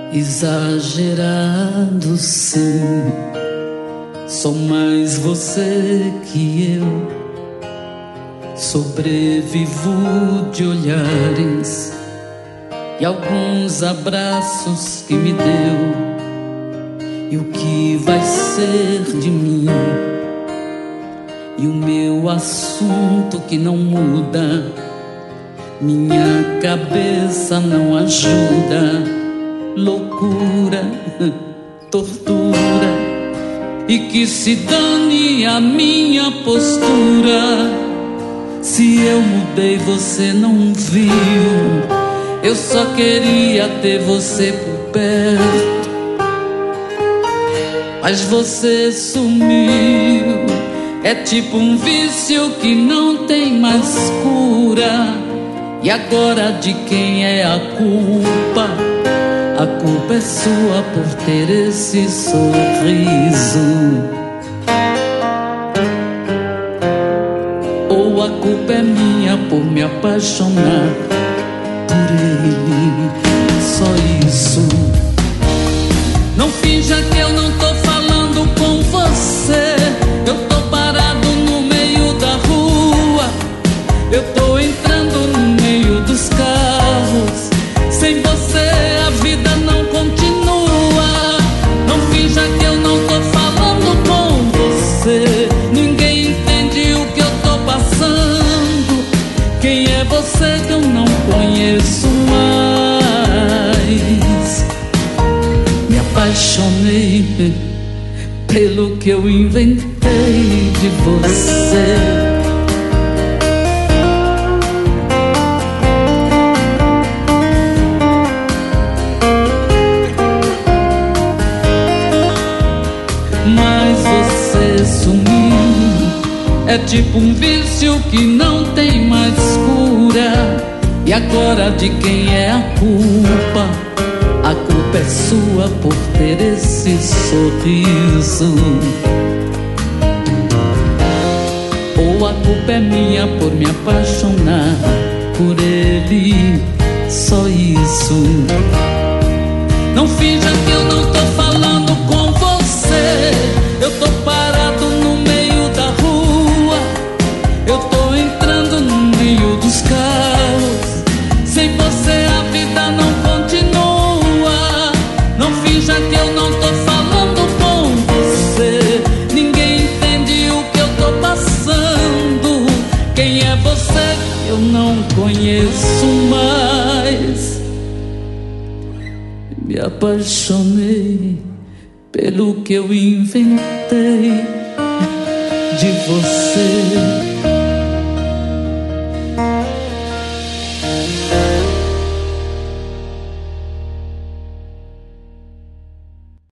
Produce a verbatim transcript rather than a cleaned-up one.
Exagerado, sim. Sou mais você que eu. Sobrevivo de olhares e alguns abraços que me deu. E o que vai ser de mim? E o meu assunto que não muda. Minha cabeça não ajuda. Loucura, tortura, e que se dane a minha postura. Se eu mudei, você não viu. Eu só queria ter você por perto, mas você sumiu. É tipo um vício que não tem mais cura. E agora de quem é a culpa? A culpa é sua por ter esse sorriso. Ou a culpa é minha por me apaixonar por ele. Só isso. Não finja que eu não tô falando com você. Eu tô parado no meio da rua. Eu tô entrando no meio dos carros. Sem você a vida não continua. Não finja que eu não tô falando com você. Ninguém entende o que eu tô passando. Quem é você que eu não conheço mais? Me apaixonei pelo que eu inventei de você. Mas você sumiu. É tipo um vício que não tem mais cura. E agora de quem é a culpa? A culpa é sua por ter esse sorriso. Ou a culpa é minha por me apaixonar por ele. Só isso. Não finja que eu não tô falando com você. Eu tô parado no meio da rua. Eu tô entrando no meio dos carros. Sem você a vida não continua. Não finja que eu não tô falando com você. Ninguém entende o que eu tô passando. Quem é você? Eu não conheço mais. Me apaixonei pelo que eu inventei de você.